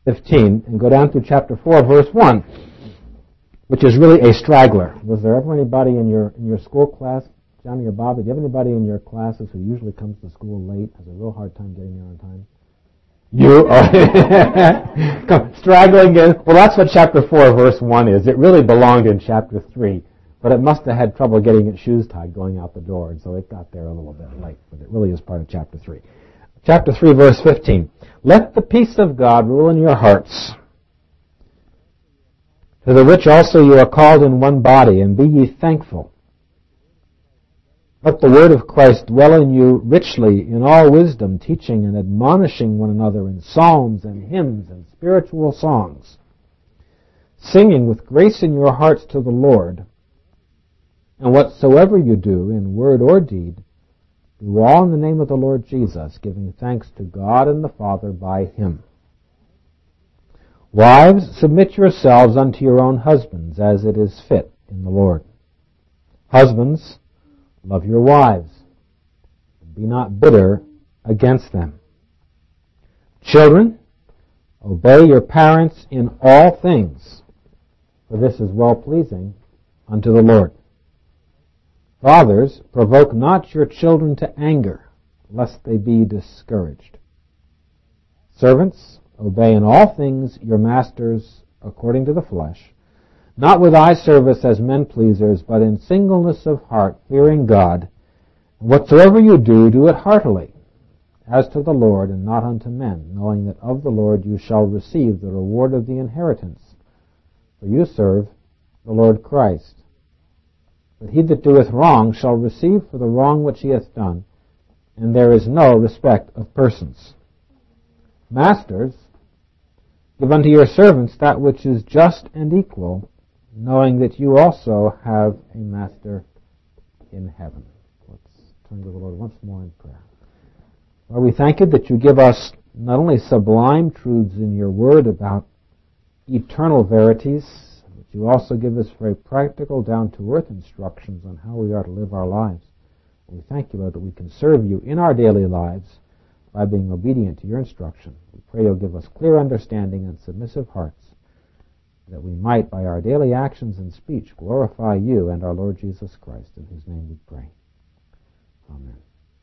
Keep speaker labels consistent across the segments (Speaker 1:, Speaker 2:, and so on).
Speaker 1: 15 and go down through chapter 4, verse 1, which is really a straggler. Was there ever anybody in your school class, Johnny or Bob, did you have anybody in your classes who usually comes to school late, has a real hard time getting there on time? You? Come, straggling in. Well, that's what chapter 4, verse 1 is. It really belonged in chapter 3, but it must have had trouble getting its shoes tied going out the door, and so it got there a little bit late, but it really is part of chapter 3. Chapter 3, verse 15. Let the peace of God rule in your hearts, to the which also you are called in one body, and be ye thankful. Let the word of Christ dwell in you richly in all wisdom, teaching and admonishing one another in psalms and hymns and spiritual songs, singing with grace in your hearts to the Lord. And whatsoever you do, in word or deed, do all in the name of the Lord Jesus, giving thanks to God and the Father by Him. Wives, submit yourselves unto your own husbands, as it is fit in the Lord. Husbands, love your wives, and be not bitter against them. Children, obey your parents in all things, for this is well-pleasing unto the Lord. Fathers, provoke not your children to anger, lest they be discouraged. Servants, obey in all things your masters according to the flesh, not with eye service as men pleasers, but in singleness of heart, fearing God. Whatsoever you do, do it heartily, as to the Lord and not unto men, knowing that of the Lord you shall receive the reward of the inheritance. For you serve the Lord Christ. But he that doeth wrong shall receive for the wrong which he hath done, and there is no respect of persons. Masters, give unto your servants that which is just and equal, knowing that you also have a master in heaven. Let's turn to the Lord once more in prayer. Lord, we thank you that you give us not only sublime truths in your word about eternal verities, but you also give us very practical, down-to-earth instructions on how we are to live our lives. We thank you, Lord, that we can serve you in our daily lives by being obedient to your instruction. We pray you'll give us clear understanding and submissive hearts, that we might, by our daily actions and speech, glorify you and our Lord Jesus Christ, in whose name we pray. Amen.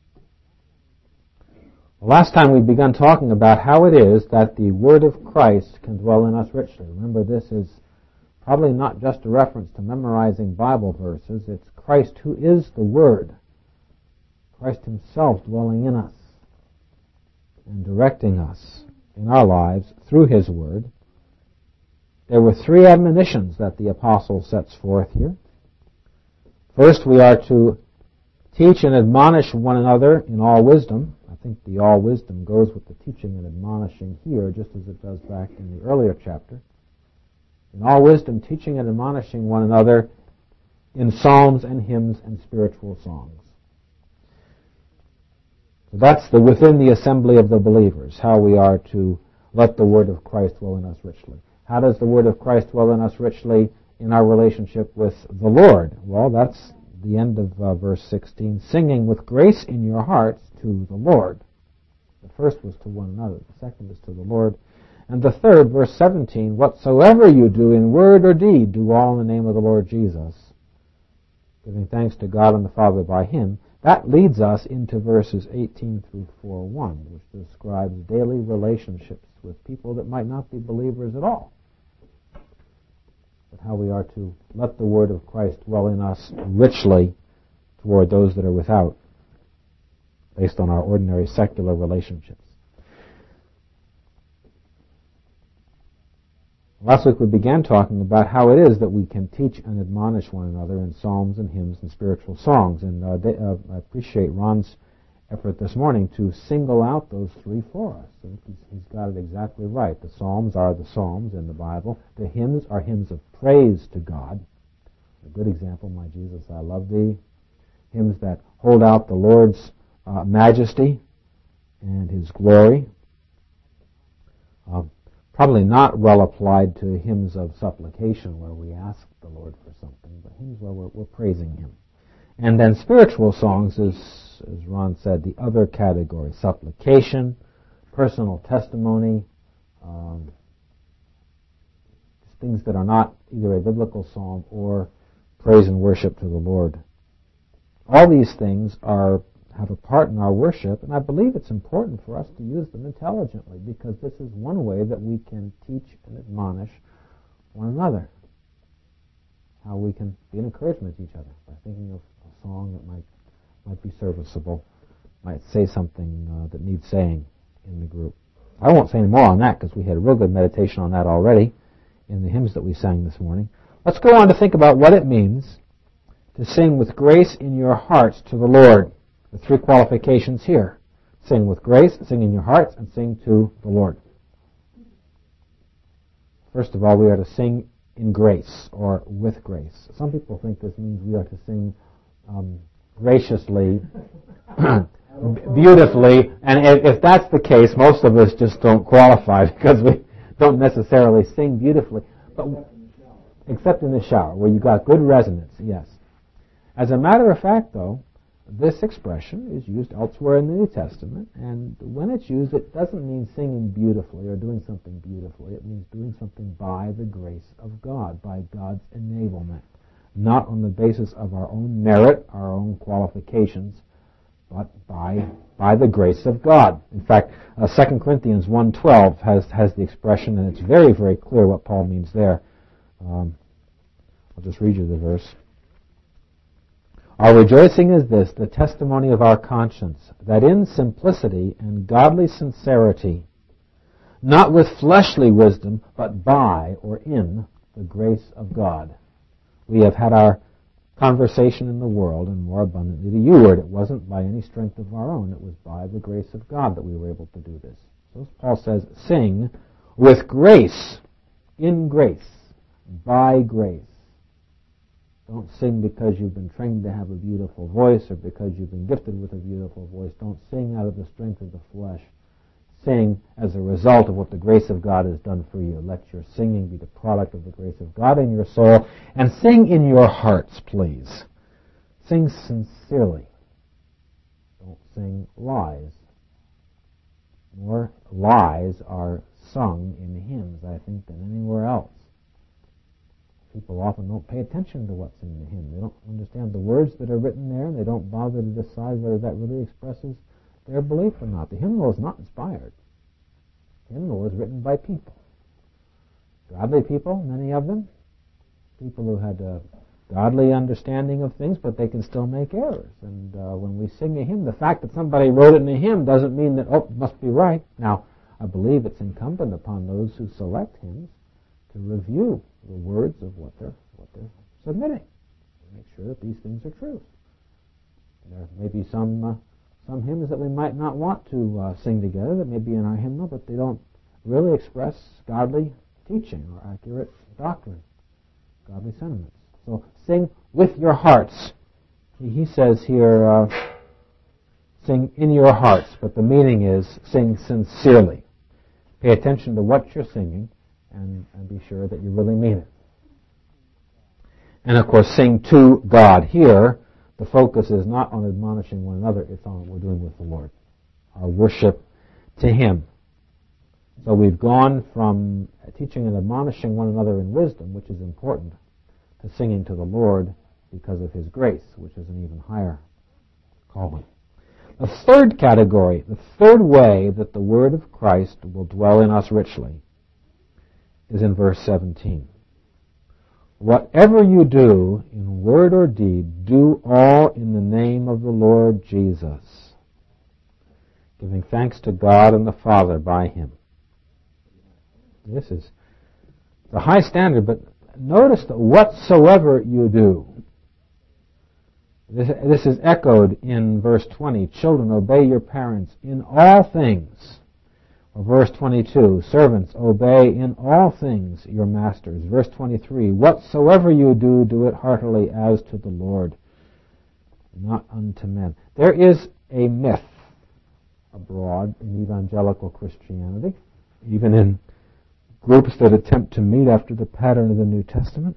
Speaker 1: Well, last time we began talking about how it is that the Word of Christ can dwell in us richly. Remember, this is probably not just a reference to memorizing Bible verses. It's Christ who is the Word, Christ himself dwelling in us and directing us in our lives through his Word. There were three admonitions that the apostle sets forth here. First, we are to teach and admonish one another in all wisdom. I think the all wisdom goes with the teaching and admonishing here, just as it does back in the earlier chapter. In all wisdom, teaching and admonishing one another in psalms and hymns and spiritual songs. So that's the within the assembly of the believers, how we are to let the word of Christ dwell in us richly. How does the word of Christ dwell in us richly in our relationship with the Lord? Well, that's the end of verse 16, singing with grace in your hearts to the Lord. The first was to one another. The second is to the Lord. And the third, verse 17, whatsoever you do in word or deed, do all in the name of the Lord Jesus, giving thanks to God and the Father by him. That leads us into verses 18 through 4:1, which describes daily relationships with people that might not be believers at all, but how we are to let the word of Christ dwell in us richly toward those that are without, based on our ordinary secular relationships. Last week we began talking about how it is that we can teach and admonish one another in psalms and hymns and spiritual songs. And I appreciate Ron's effort this morning to single out those three for us. I think he's got it exactly right. The psalms are the psalms in the Bible. The hymns are hymns of praise to God. A good example, My Jesus, I Love Thee. Hymns that hold out the Lord's majesty and his glory. Probably not well applied to hymns of supplication where we ask the Lord for something, but hymns where we're praising him. And then spiritual songs is, as Ron said, the other category. Supplication, personal testimony, things that are not either a biblical psalm or praise and worship to the Lord. All these things have a part in our worship, and I believe it's important for us to use them intelligently, because this is one way that we can teach and admonish one another. How we can be an encouragement to each other by thinking of a song that might be serviceable, might say something that needs saying in the group. I won't say any more on that because we had a real good meditation on that already in the hymns that we sang this morning. Let's go on to think about what it means to sing with grace in your hearts to the Lord. The three qualifications here. Sing with grace, sing in your hearts, and sing to the Lord. First of all, we are to sing in grace or with grace. Some people think this means we are to sing graciously, beautifully, and if that's the case, most of us just don't qualify because we don't necessarily sing beautifully. But except in the shower, where you got good resonance, yes. As a matter of fact, though, this expression is used elsewhere in the New Testament, and when it's used, it doesn't mean singing beautifully or doing something beautifully. It means doing something by the grace of God, by God's enablement, not on the basis of our own merit, our own qualifications, but by the grace of God. In fact, 2 Corinthians 1:12 has the expression, and it's very, very clear what Paul means there. I'll just read you the verse. Our rejoicing is this, the testimony of our conscience, that in simplicity and godly sincerity, not with fleshly wisdom, but by or in the grace of God, we have had our conversation in the world, and more abundantly to you word. It wasn't by any strength of our own. It was by the grace of God that we were able to do this. So Paul says, sing with grace, in grace, by grace. Don't sing because you've been trained to have a beautiful voice or because you've been gifted with a beautiful voice. Don't sing out of the strength of the flesh. Sing as a result of what the grace of God has done for you. Let your singing be the product of the grace of God in your soul. And sing in your hearts, please. Sing sincerely. Don't sing lies. More lies are sung in hymns, I think, than anywhere else. People often don't pay attention to what's in the hymn. They don't understand the words that are written there, and they don't bother to decide whether that really expresses their belief or not. The hymnal is not inspired. The hymnal is written by people. Godly people, many of them. People who had a godly understanding of things, but they can still make errors. And when we sing a hymn, the fact that somebody wrote it in a hymn doesn't mean that, it must be right. Now, I believe it's incumbent upon those who select hymns to review the words of what they're submitting. Make sure that these things are true. There may be some hymns that we might not want to sing together that may be in our hymnal, but they don't really express godly teaching or accurate doctrine, godly sentiments. So sing with your hearts. He says here, sing in your hearts, but the meaning is sing sincerely. Pay attention to what you're singing and be sure that you really mean it. And of course, sing to God. Here, the focus is not on admonishing one another, it's on what we're doing with the Lord. Our worship to Him. So we've gone from teaching and admonishing one another in wisdom, which is important, to singing to the Lord because of His grace, which is an even higher calling. The third category, the third way that the Word of Christ will dwell in us richly, is in verse 17. Whatever you do, in word or deed, do all in the name of the Lord Jesus, giving thanks to God and the Father by Him. This is the high standard, but notice that whatsoever you do. This is echoed in verse 20. Children, obey your parents in all things. Or verse 22, servants, obey in all things your masters. Verse 23, whatsoever you do, do it heartily as to the Lord, not unto men. There is a myth abroad in evangelical Christianity, even in groups that attempt to meet after the pattern of the New Testament.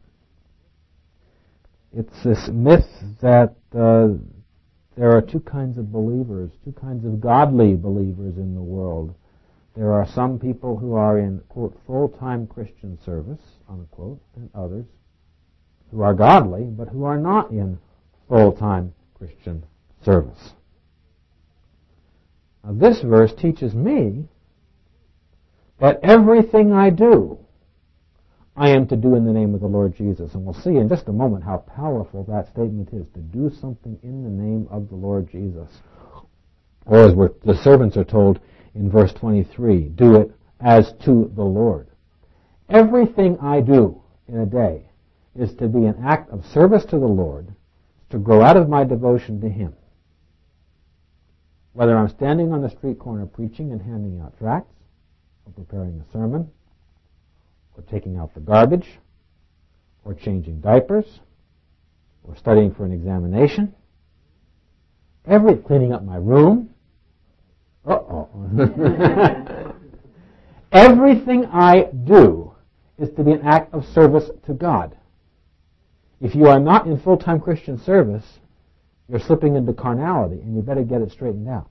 Speaker 1: It's this myth that there are two kinds of believers, two kinds of godly believers in the world. There are some people who are in, quote, full-time Christian service, unquote, and others who are godly, but who are not in full-time Christian service. Now, this verse teaches me that everything I do, I am to do in the name of the Lord Jesus. And we'll see in just a moment how powerful that statement is, to do something in the name of the Lord Jesus. Or as the servants are told in verse 23, do it as to the Lord. Everything I do in a day is to be an act of service to the Lord, to grow out of my devotion to Him. Whether I'm standing on the street corner preaching and handing out tracts, or preparing a sermon, or taking out the garbage, or changing diapers, or studying for an examination, cleaning up my room. Everything I do is to be an act of service to God. If you are not in full-time Christian service, you're slipping into carnality, and you better get it straightened out.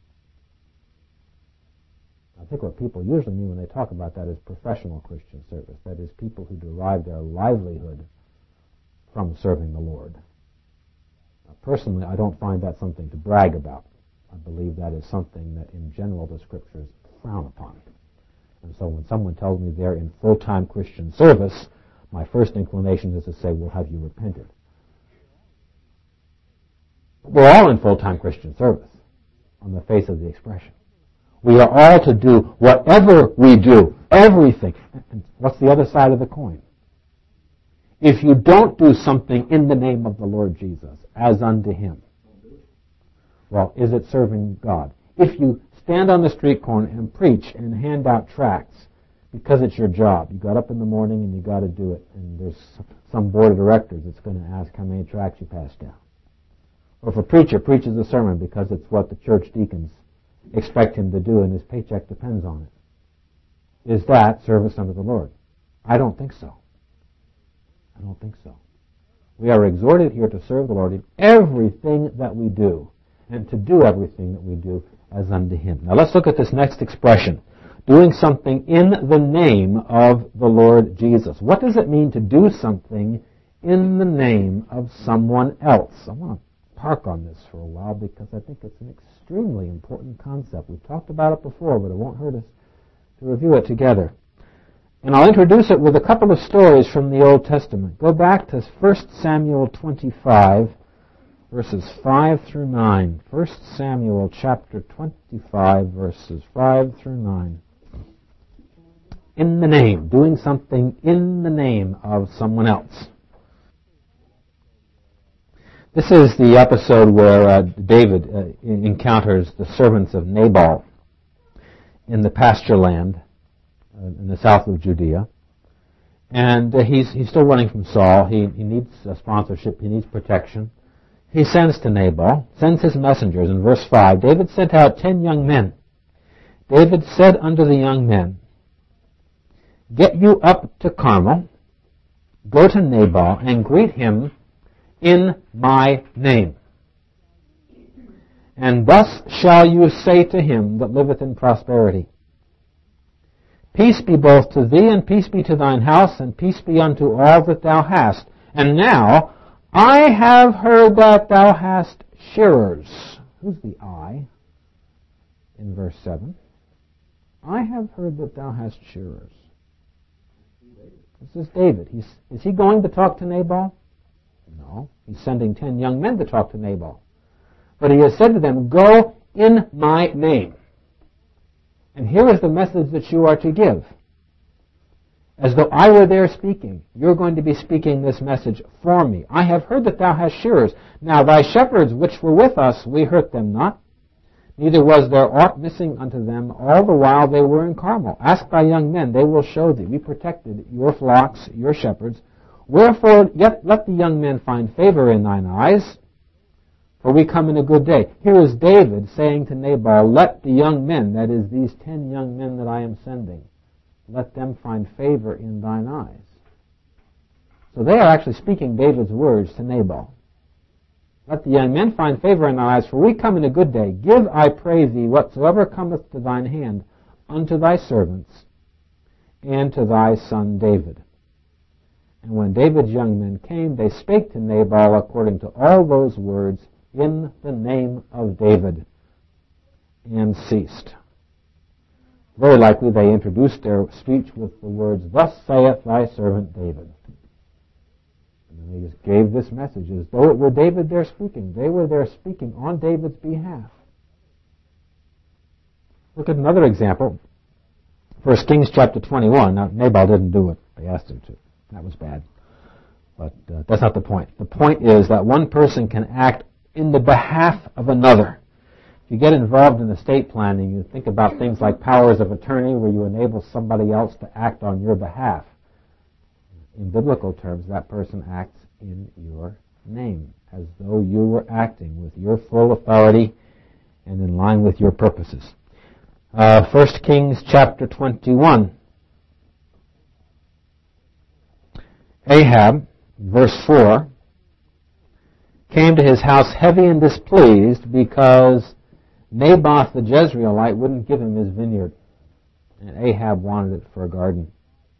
Speaker 1: I think what people usually mean when they talk about that is professional Christian service. That is, people who derive their livelihood from serving the Lord. Now, personally, I don't find that something to brag about. I believe that is something that, in general, the Scriptures frown upon. And so when someone tells me they're in full-time Christian service, my first inclination is to say, well, have you repented? We're all in full-time Christian service, on the face of the expression. We are all to do whatever we do, everything. And what's the other side of the coin? If you don't do something in the name of the Lord Jesus, as unto Him, well, is it serving God? If you stand on the street corner and preach and hand out tracts because it's your job, you got up in the morning and you got to do it, and there's some board of directors that's going to ask how many tracts you passed down. Or if a preacher preaches a sermon because it's what the church deacons expect him to do and his paycheck depends on it, is that service unto the Lord? I don't think so. I don't think so. We are exhorted here to serve the Lord in everything that we do, and to do everything that we do as unto Him. Now let's look at this next expression, doing something in the name of the Lord Jesus. What does it mean to do something in the name of someone else? I want to park on this for a while because I think it's an extremely important concept. We've talked about it before, but it won't hurt us to review it together. And I'll introduce it with a couple of stories from the Old Testament. Go back to 1 Samuel 25, verses 5 through 9. 1 Samuel chapter 25, verses 5 through 9. In the name, doing something in the name of someone else. This is the episode where David encounters the servants of Nabal in the pasture land in the south of Judea. And he's still running from Saul. He needs sponsorship. He needs protection. He sends to Nabal, sends his messengers. In verse 5, David sent out 10 young men. David said unto the young men, get you up to Carmel, go to Nabal, and greet him in my name. And thus shall you say to him that liveth in prosperity, peace be both to thee, and peace be to thine house, and peace be unto all that thou hast. And now I have heard that thou hast shearers. Who's the I in verse 7? I have heard that thou hast shearers. This is David. Is he going to talk to Nabal? No. He's sending 10 young men to talk to Nabal. But he has said to them, go in my name. And here is the message that you are to give. As though I were there speaking, you're going to be speaking this message for me. I have heard that thou hast shearers. Now thy shepherds which were with us, we hurt them not. Neither was there aught missing unto them all the while they were in Carmel. Ask thy young men, they will show thee. We protected your flocks, your shepherds. Wherefore, yet let the young men find favor in thine eyes, for we come in a good day. Here is David saying to Nabal, let the young men, that is these 10 young men that I am sending, let them find favor in thine eyes. So they are actually speaking David's words to Nabal. Let the young men find favor in thine eyes, for we come in a good day. Give, I pray thee, whatsoever cometh to thine hand unto thy servants and to thy son David. And when David's young men came, they spake to Nabal according to all those words in the name of David, and ceased. Very likely they introduced their speech with the words, Thus saith thy servant David. And then they just gave this message as though it were David there speaking. They were there speaking on David's behalf. Look at another example. 1 Kings chapter 21. Now, Nabal didn't do what they asked him to. That was bad. But that's not the point. The point is that one person can act in the behalf of another. If you get involved in estate planning, you think about things like powers of attorney where you enable somebody else to act on your behalf. In biblical terms, that person acts in your name, as though you were acting with your full authority and in line with your purposes. 1 Kings chapter 21. Ahab, verse 4, came to his house heavy and displeased because Naboth the Jezreelite wouldn't give him his vineyard, and Ahab wanted it for a garden.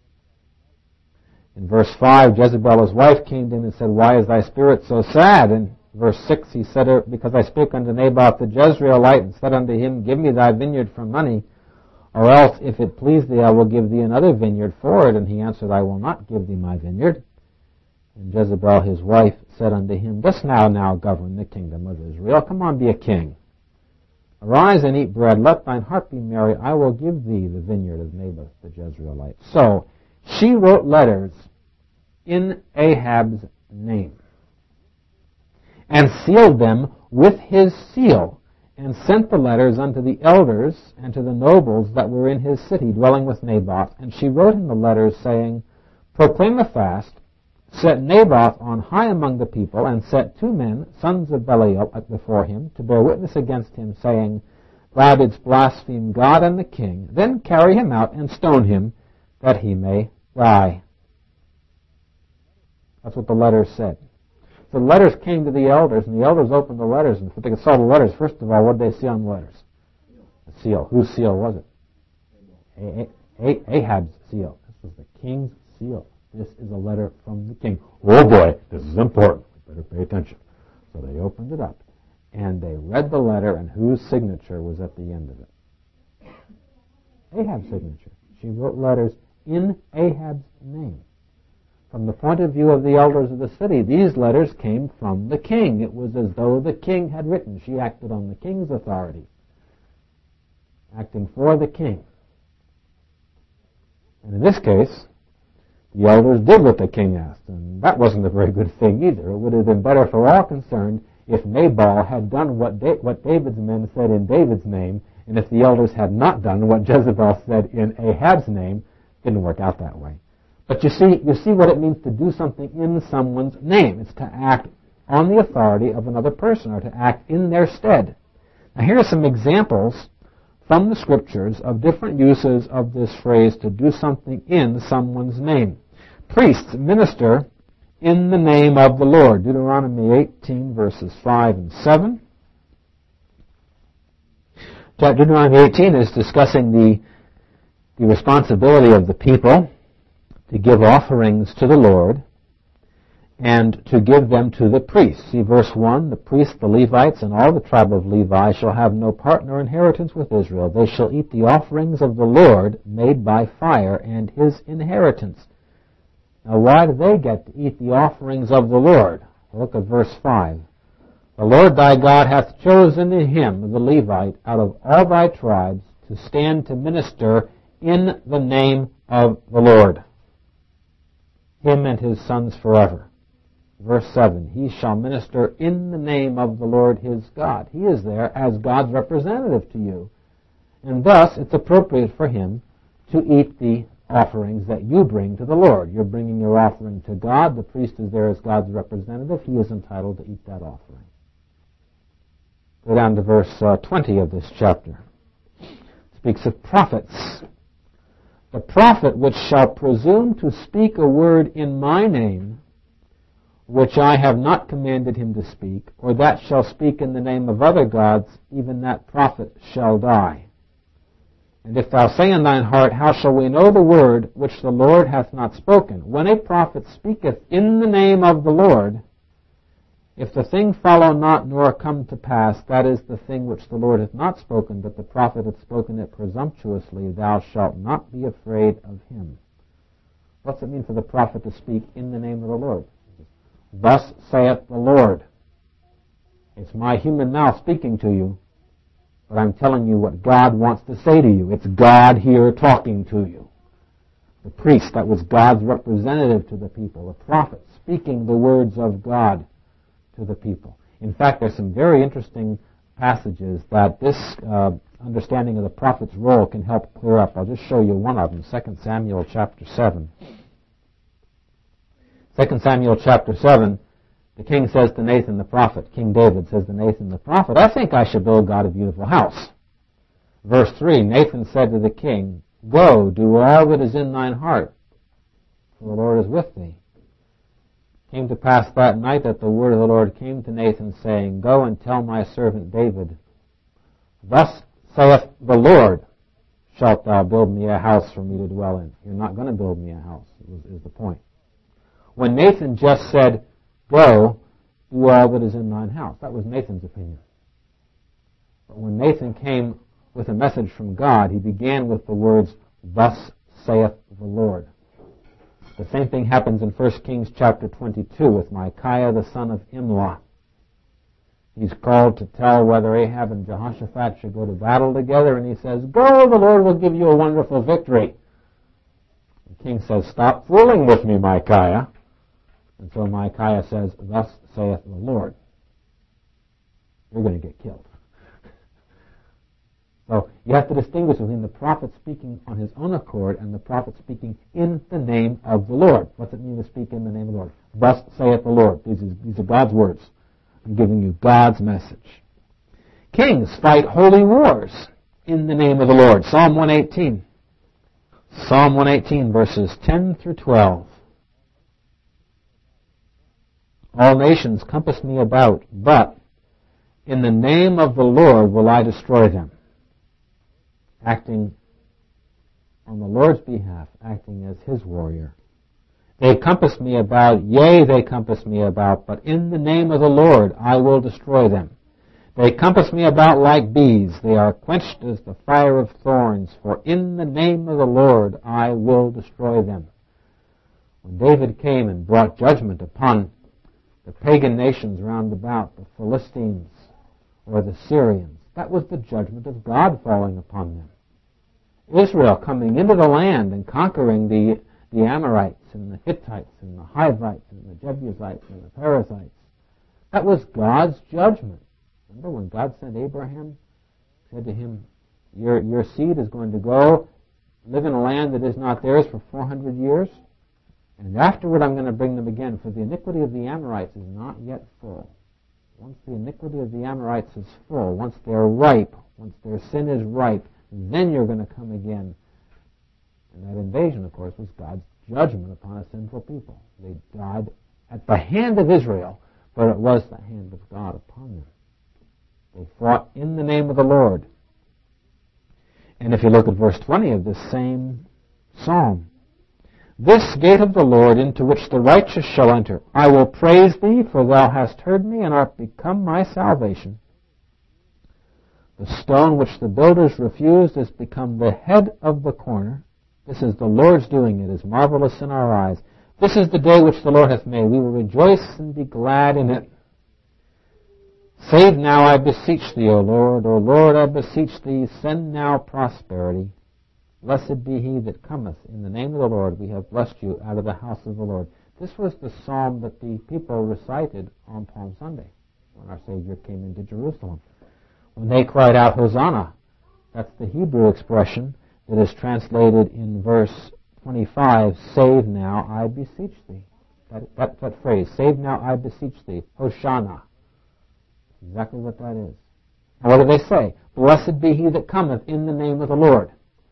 Speaker 1: In verse 5, Jezebel his wife came to him and said, Why is thy spirit so sad? In verse 6 he said, Because I spake unto Naboth the Jezreelite, and said unto him, Give me thy vineyard for money, or else, if it please thee, I will give thee another vineyard for it. And he answered, I will not give thee my vineyard. And Jezebel his wife said unto him, Dost now govern the kingdom of Israel? Come on, be a king. Arise and eat bread, let thine heart be merry, I will give thee the vineyard of Naboth the Jezreelite. So, she wrote letters in Ahab's name, and sealed them with his seal, and sent the letters unto the elders and to the nobles that were in his city, dwelling with Naboth. And she wrote in the letters, saying, Proclaim a fast, set Naboth on high among the people, and set 2 men, sons of Belial, before him, to bear witness against him, saying, Thou didst blaspheme God and the king. Then carry him out and stone him, that he may die. That's what the letters said. So the letters came to the elders, and the elders opened the letters, and if they saw the letters, first of all, what did they see on the letters? A seal. Whose seal was it? Ahab's seal. This was the king's seal. This is a letter from the king. Oh boy, this is important. We better pay attention. So they opened it up, and they read the letter, and whose signature was at the end of it? Ahab's signature. She wrote letters in Ahab's name. From the point of view of the elders of the city, these letters came from the king. It was as though the king had written. She acted on the king's authority, acting for the king. And in this case, the elders did what the king asked, and that wasn't a very good thing either. It would have been better for all concerned if Nabal had done what David's men said in David's name, and if the elders had not done what Jezebel said in Ahab's name. It didn't work out that way. But you see what it means to do something in someone's name. It's to act on the authority of another person, or to act in their stead. Now here are some examples from the Scriptures of different uses of this phrase, to do something in someone's name. Priests minister in the name of the Lord. Deuteronomy 18, verses 5 and 7. Deuteronomy 18 is discussing the responsibility of the people to give offerings to the Lord and to give them to the priests. See verse 1, the priests, the Levites, and all the tribe of Levi shall have no part nor inheritance with Israel. They shall eat the offerings of the Lord made by fire and his inheritance. Now why do they get to eat the offerings of the Lord? Look at verse 5. The Lord thy God hath chosen him, the Levite, out of all thy tribes, to stand to minister in the name of the Lord, him and his sons forever. Verse 7, he shall minister in the name of the Lord his God. He is there as God's representative to you. And thus, it's appropriate for him to eat the offerings that you bring to the Lord. You're bringing your offering to God. The priest is there as God's representative. He is entitled to eat that offering. Go down to verse 20 of this chapter. It speaks of prophets. The prophet which shall presume to speak a word in my name, which I have not commanded him to speak, or that shall speak in the name of other gods, even that prophet shall die. And if thou say in thine heart, how shall we know the word which the Lord hath not spoken? When a prophet speaketh in the name of the Lord, if the thing follow not nor come to pass, that is the thing which the Lord hath not spoken, but the prophet hath spoken it presumptuously, thou shalt not be afraid of him. What's it mean for the prophet to speak in the name of the Lord? Thus saith the Lord. It's my human mouth speaking to you, but I'm telling you what God wants to say to you. It's God here talking to you. The priest, that was God's representative to the people. The prophet speaking the words of God to the people. In fact, there's some very interesting passages that this understanding of the prophet's role can help clear up. I'll just show you one of them, 2 Samuel chapter 7. 2 Samuel chapter 7, the king says to Nathan the prophet, King David says to Nathan the prophet, I think I should build God a beautiful house. Verse 3, Nathan said to the king, Go, do all that is in thine heart, for the Lord is with thee. It came to pass that night that the word of the Lord came to Nathan, saying, Go and tell my servant David, Thus saith the Lord, shalt thou build me a house for me to dwell in. You're not going to build me a house, is the point. When Nathan just said, Go, do all that is in thine house, that was Nathan's opinion. But when Nathan came with a message from God, he began with the words, Thus saith the Lord. The same thing happens in 1 Kings chapter 22 with Micaiah the son of Imlah. He's called to tell whether Ahab and Jehoshaphat should go to battle together, and he says, Go, the Lord will give you a wonderful victory. The king says, Stop fooling with me, Micaiah. And so Micaiah says, Thus saith the Lord. You're going to get killed. So you have to distinguish between the prophet speaking on his own accord and the prophet speaking in the name of the Lord. What's it mean to speak in the name of the Lord? Thus saith the Lord. These are God's words. I'm giving you God's message. Kings fight holy wars in the name of the Lord. Psalm 118. Psalm 118, verses 10 through 12. All nations compass me about, but in the name of the Lord will I destroy them. Acting on the Lord's behalf, acting as his warrior. They compass me about, yea, they compass me about, but in the name of the Lord I will destroy them. They compass me about like bees, they are quenched as the fire of thorns, for in the name of the Lord I will destroy them. When David came and brought judgment upon the pagan nations round about, the Philistines or the Syrians, that was the judgment of God falling upon them. Israel coming into the land and conquering the Amorites and the Hittites and the Hivites and the Jebusites and the Perizzites. That was God's judgment. Remember when God sent Abraham, said to him, your seed is going to go live in a land that is not theirs for 400 years, and afterward I'm going to bring them again, for the iniquity of the Amorites is not yet full. Once the iniquity of the Amorites is full, once they're ripe, once their sin is ripe, then you're going to come again. And that invasion, of course, was God's judgment upon a sinful people. They died at the hand of Israel, but it was the hand of God upon them. They fought in the name of the Lord. And if you look at verse 20 of this same psalm, This gate of the Lord into which the righteous shall enter, I will praise thee, for thou hast heard me and art become my salvation. The stone which the builders refused has become the head of the corner. This is the Lord's doing. It is marvelous in our eyes. This is the day which the Lord hath made. We will rejoice and be glad in it. Save now, I beseech thee, O Lord. O Lord, I beseech thee, send now prosperity. Blessed be he that cometh. In the name of the Lord we have blessed you out of the house of the Lord. This was the psalm that the people recited on Palm Sunday when our Savior came into Jerusalem. When they cried out, Hosanna, that's the Hebrew expression that is translated in verse 25, Save now, I beseech thee. That phrase, save now, I beseech thee, Hosanna. Exactly what that is. And what do they say? Blessed be he that cometh in the name of the Lord.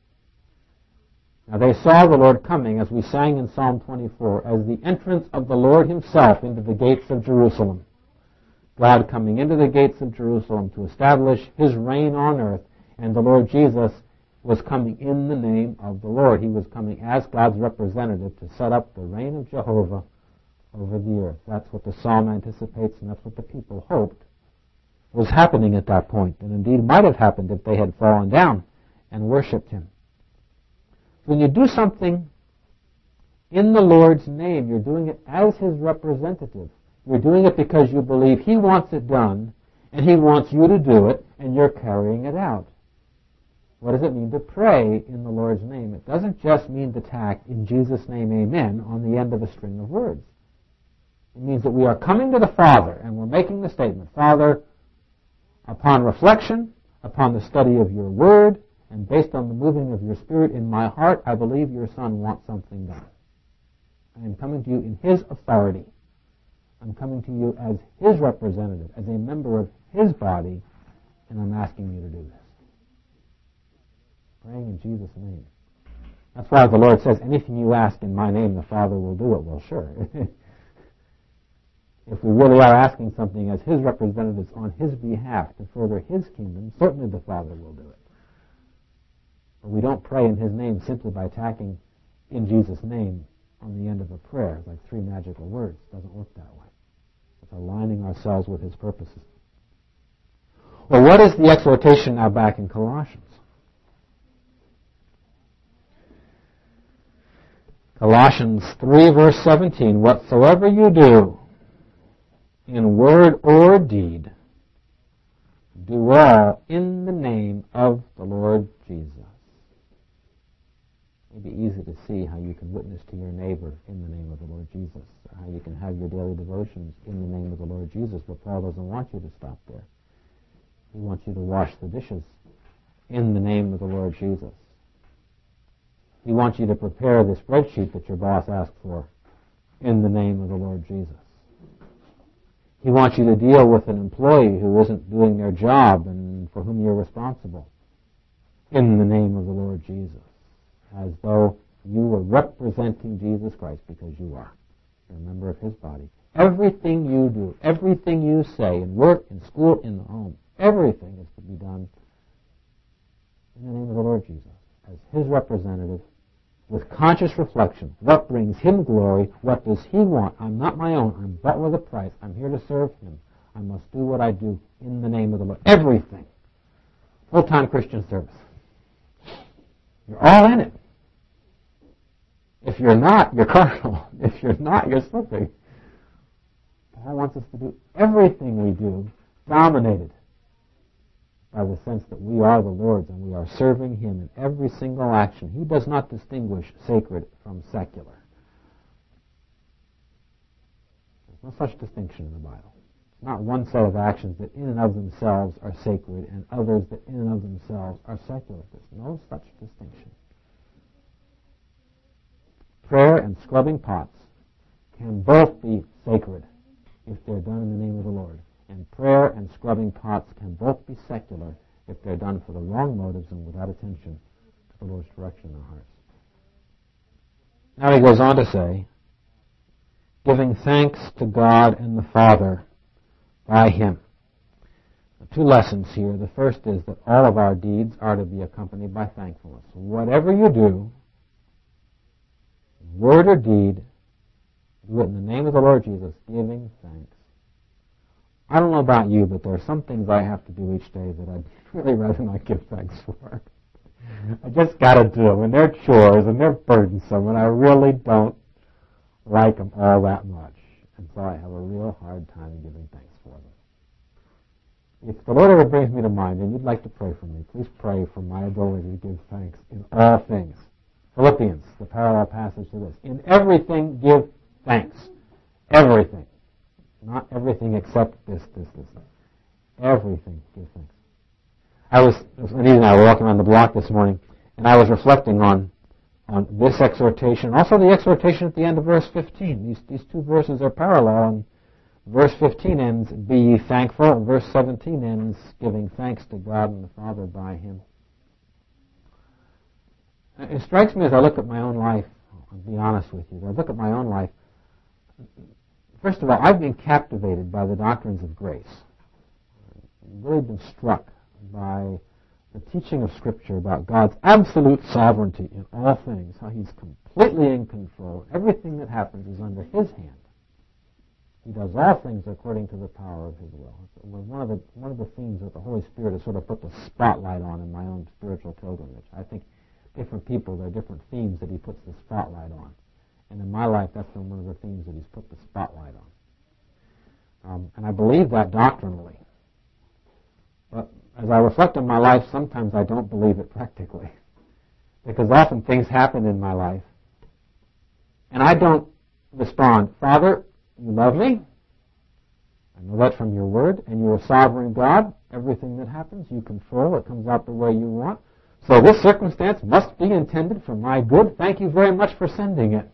Speaker 1: Now they saw the Lord coming, as we sang in Psalm 24, as the entrance of the Lord himself into the gates of Jerusalem. God coming into the gates of Jerusalem to establish his reign on earth, and the Lord Jesus was coming in the name of the Lord. He was coming as God's representative to set up the reign of Jehovah over the earth. That's what the psalm anticipates, and that's what the people hoped was happening at that point, and indeed might have happened if they had fallen down and worshipped him. When you do something in the Lord's name, you're doing it as his representative. You're doing it because you believe he wants it done, and he wants you to do it, and you're carrying it out. What does it mean to pray in the Lord's name? It doesn't just mean to tack "in Jesus' name, amen" on the end of a string of words. It means that we are coming to the Father, and we're making the statement, "Father, upon reflection, upon the study of your word, and based on the moving of your Spirit in my heart, I believe your Son wants something done. I am coming to you in his authority. I'm coming to you as his representative, as a member of his body, and I'm asking you to do this." Praying in Jesus' name. That's why the Lord says, "Anything you ask in my name, the Father will do it." Well, sure. If we really are asking something as his representatives on his behalf to further his kingdom, certainly the Father will do it. But we don't pray in his name simply by tacking "in Jesus' name" on the end of a prayer, like three magical words. It doesn't work that way. It's aligning ourselves with his purposes. Well, what is the exhortation now back in Colossians? Colossians 3, verse 17, "Whatsoever you do, in word or deed, do all in the name of the Lord Jesus." It may be easy to see how you can witness to your neighbor in the name of the Lord Jesus, or how you can have your daily devotions in the name of the Lord Jesus, but Paul doesn't want you to stop there. He wants you to wash the dishes in the name of the Lord Jesus. He wants you to prepare the spreadsheet that your boss asked for in the name of the Lord Jesus. He wants you to deal with an employee who isn't doing their job and for whom you're responsible in the name of the Lord Jesus, as though you were representing Jesus Christ, because you are. You're a member of his body. Everything you do, everything you say in work, in school, in the home, everything is to be done in the name of the Lord Jesus, as his representative, with conscious reflection. What brings him glory? What does he want? I'm not my own. I'm bought with a price. I'm here to serve him. I must do what I do in the name of the Lord. Everything. Full-time Christian service. You're all in it. If you're not, you're carnal. If you're not, you're slipping. Paul wants us to do everything we do dominated by the sense that we are the Lord's and we are serving him in every single action. He does not distinguish sacred from secular. There's no such distinction in the Bible. It's not one set of actions that in and of themselves are sacred and others that in and of themselves are secular. There's no such distinction. Prayer and scrubbing pots can both be sacred if they're done in the name of the Lord. And prayer and scrubbing pots can both be secular if they're done for the wrong motives and without attention to the Lord's direction in our hearts. Now he goes on to say, giving thanks to God and the Father by him. Two lessons here. The first is that all of our deeds are to be accompanied by thankfulness. Whatever you do, word or deed, do it in the name of the Lord Jesus, giving thanks. I don't know about you, but there are some things I have to do each day that I'd really rather not give thanks for. I just got to do them, and they're chores, and they're burdensome, and I really don't like them all that much. And so I have a real hard time giving thanks for them. If the Lord ever brings me to mind, and you'd like to pray for me, please pray for my ability to give thanks in all things. Philippians, the parallel passage to this. In everything, give thanks. Everything. Not everything except this. Everything, give thanks. Anita and I were walking around the block this morning, and I was reflecting on this exhortation, also the exhortation at the end of verse 15. These two verses are parallel, and verse 15 ends, be ye thankful, and verse 17 ends, giving thanks to God and the Father by him. It strikes me as I look at my own life, I'll be honest with you, as I look at my own life, first of all, I've been captivated by the doctrines of grace. I've really been struck by the teaching of Scripture about God's absolute sovereignty in all things, how He's completely in control. Everything that happens is under His hand. He does all things according to the power of His will. It was one of the themes that the Holy Spirit has sort of put the spotlight on in my own spiritual pilgrimage. I think different people, there are different themes that He puts the spotlight on. And in my life, that's been one of the themes that He's put the spotlight on. And I believe that doctrinally. But as I reflect on my life, sometimes I don't believe it practically. Because often things happen in my life, and I don't respond, Father, you love me. I know that from your word, and you're a sovereign God. Everything that happens, you control. It comes out the way you want. So this circumstance must be intended for my good. Thank you very much for sending it.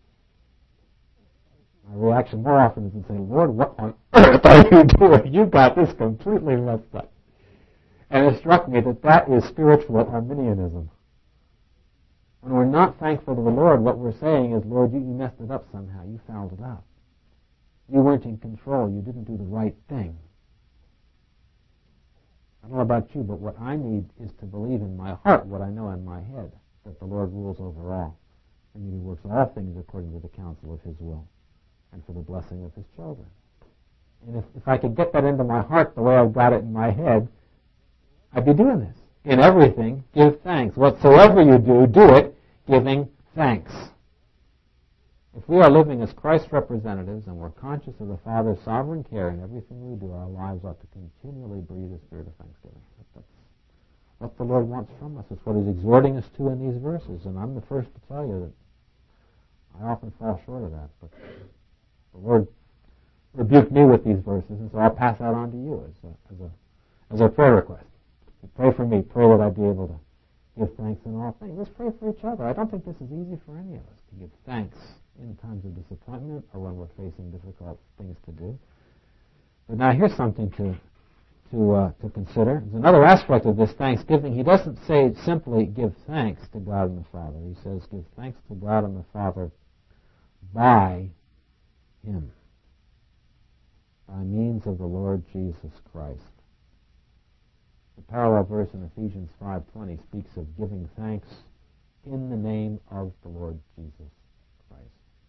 Speaker 1: My reaction more often is to say, Lord, what on earth are you doing? You got this completely messed up. And it struck me that that is spiritual Arminianism. When we're not thankful to the Lord, what we're saying is, Lord, you messed it up somehow. You fouled it up. You weren't in control. You didn't do the right thing. I don't know about you, but what I need is to believe in my heart what I know in my head, that the Lord rules over all, and that He works all things according to the counsel of His will, and for the blessing of His children. And if I could get that into my heart the way I've got it in my head, I'd be doing this. In everything, give thanks. Whatsoever you do, do it giving thanks. If we are living as Christ's representatives and we're conscious of the Father's sovereign care in everything we do, our lives ought to continually breathe a spirit of thanksgiving. That's what the Lord wants from us. It's what He's exhorting us to in these verses. And I'm the first to tell you that I often fall short of that. But the Lord rebuked me with these verses, and so I'll pass that on to you as a prayer request. Pray for me. Pray that I'd be able to give thanks in all things. Let's pray for each other. I don't think this is easy for any of us to give thanks in times of disappointment or when we're facing difficult things to do. But now here's something to consider. There's another aspect of this thanksgiving. He doesn't say simply give thanks to God and the Father. He says give thanks to God and the Father by Him, by means of the Lord Jesus Christ. The parallel verse in Ephesians 5:20 speaks of giving thanks in the name of the Lord Jesus Christ.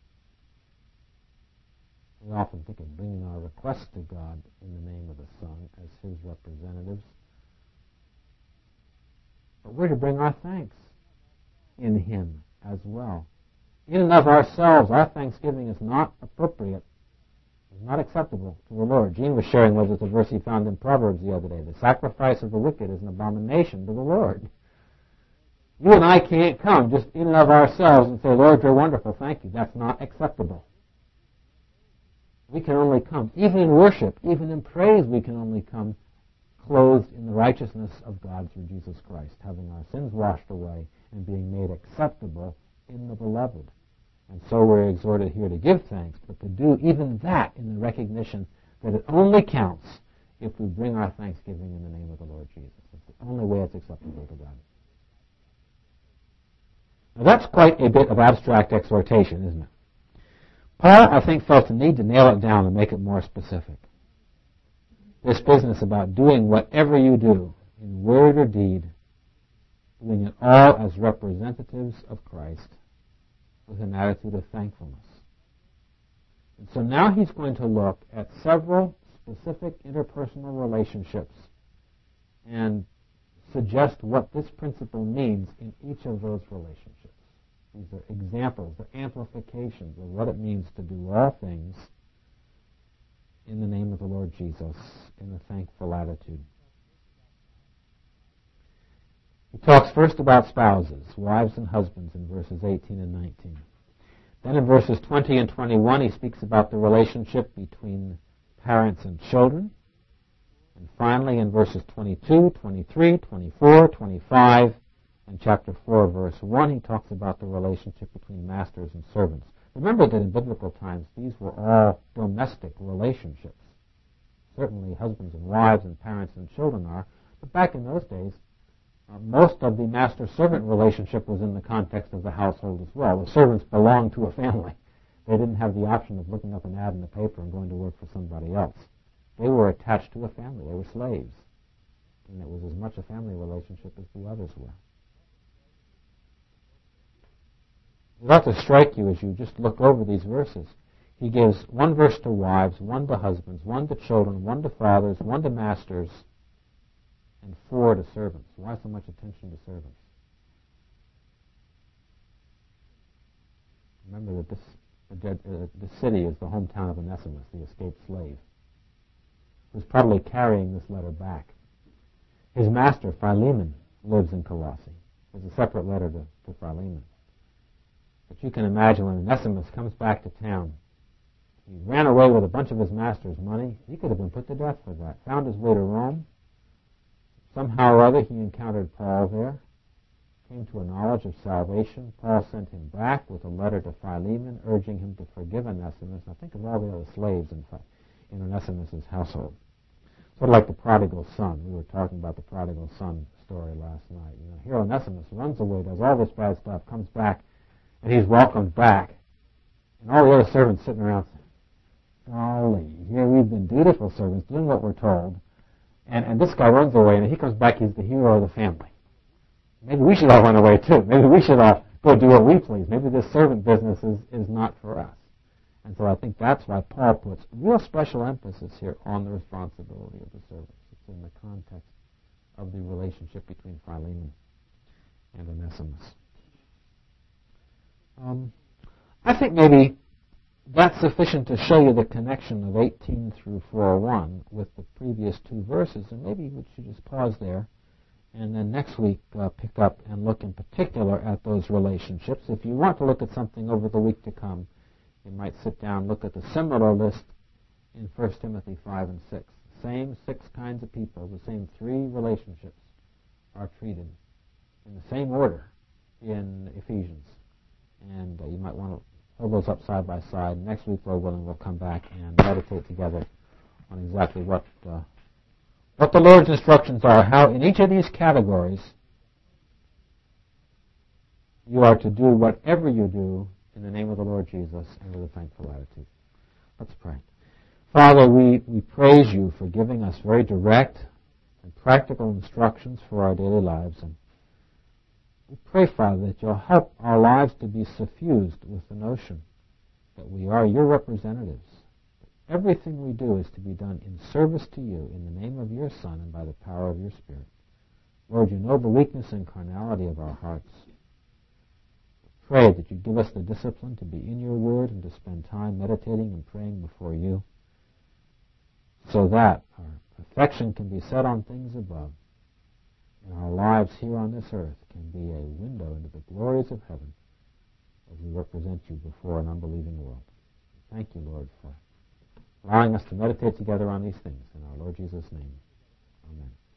Speaker 1: We often think of bringing our requests to God in the name of the Son as His representatives. But we're to bring our thanks in Him as well. In and of ourselves, our thanksgiving is not appropriate. It's not acceptable to the Lord. Gene was sharing with us a verse he found in Proverbs the other day. The sacrifice of the wicked is an abomination to the Lord. You and I can't come just in and of ourselves and say, Lord, you're wonderful, thank you. That's not acceptable. We can only come, even in worship, even in praise, we can only come clothed in the righteousness of God through Jesus Christ, having our sins washed away and being made acceptable in the Beloved. And so we're exhorted here to give thanks, but to do even that in the recognition that it only counts if we bring our thanksgiving in the name of the Lord Jesus. It's the only way it's acceptable to God. Now that's quite a bit of abstract exhortation, isn't it? Paul, I think, felt the need to nail it down and make it more specific. This business about doing whatever you do, in word or deed, doing it all as representatives of Christ, with an attitude of thankfulness. And so now he's going to look at several specific interpersonal relationships and suggest what this principle means in each of those relationships. These are examples, they're amplifications of what it means to do all things in the name of the Lord Jesus in a thankful attitude. He talks first about spouses, wives and husbands, in verses 18 and 19. Then in verses 20 and 21, he speaks about the relationship between parents and children. And finally, in verses 22, 23, 24, 25, and chapter 4, verse 1, he talks about the relationship between masters and servants. Remember that in biblical times, these were all domestic relationships. Certainly husbands and wives and parents and children are, but back in those days, most of the master-servant relationship was in the context of the household as well. The servants belonged to a family. They didn't have the option of looking up an ad in the paper and going to work for somebody else. They were attached to a family. They were slaves. and it was as much a family relationship as the others were. It ought to strike you as you just look over these verses. He gives one verse to wives, one to husbands, one to children, one to fathers, one to masters, and 4 to servants. Why so much attention to servants? Remember that this city is the hometown of Onesimus, the escaped slave, who's probably carrying this letter back. His master, Philemon, lives in Colossae. There's a separate letter to Philemon. But you can imagine when Onesimus comes back to town, he ran away with a bunch of his master's money. He could have been put to death for that. Found his way to Rome. Somehow or other he encountered Paul there, came to a knowledge of salvation. Paul sent him back with a letter to Philemon urging him to forgive Onesimus. Now think of all the other slaves in Onesimus' household. Sort of like the prodigal son. We were talking about the prodigal son story last night. Here Onesimus runs away, does all this bad stuff, comes back, and he's welcomed back. And all the other servants sitting around saying, golly, here we've been dutiful servants, doing what we're told, and this guy runs away, and he comes back, he's the hero of the family. Maybe we should all run away too. Maybe we should all go do what we please. Maybe this servant business is not for us. And so I think that's why Paul puts real special emphasis here on the responsibility of the servants. It's in the context of the relationship between Philemon and Onesimus. I think maybe that's sufficient to show you the connection of 18 through 4:1 with the previous 2 verses, and maybe we should just pause there, and then next week pick up and look in particular at those relationships. If you want to look at something over the week to come, you might sit down and look at the similar list in 1 Timothy 5 and 6. The same 6 kinds of people, the same 3 relationships are treated in the same order in Ephesians. And you might want to hold those up side by side. Next week, Lord willing, we'll come back and meditate together on exactly what the Lord's instructions are, how in each of these categories you are to do whatever you do in the name of the Lord Jesus and with a thankful attitude. Let's pray. Father, we praise you for giving us very direct and practical instructions for our daily lives. And we pray, Father, that you'll help our lives to be suffused with the notion that we are your representatives. Everything we do is to be done in service to you in the name of your Son and by the power of your Spirit. Lord, you know the weakness and carnality of our hearts. Pray that you give us the discipline to be in your word and to spend time meditating and praying before you so that our affection can be set on things above and our lives here on this earth can be a window into the glories of heaven as we represent you before an unbelieving world. Thank you, Lord, for allowing us to meditate together on these things. In our Lord Jesus' name, amen.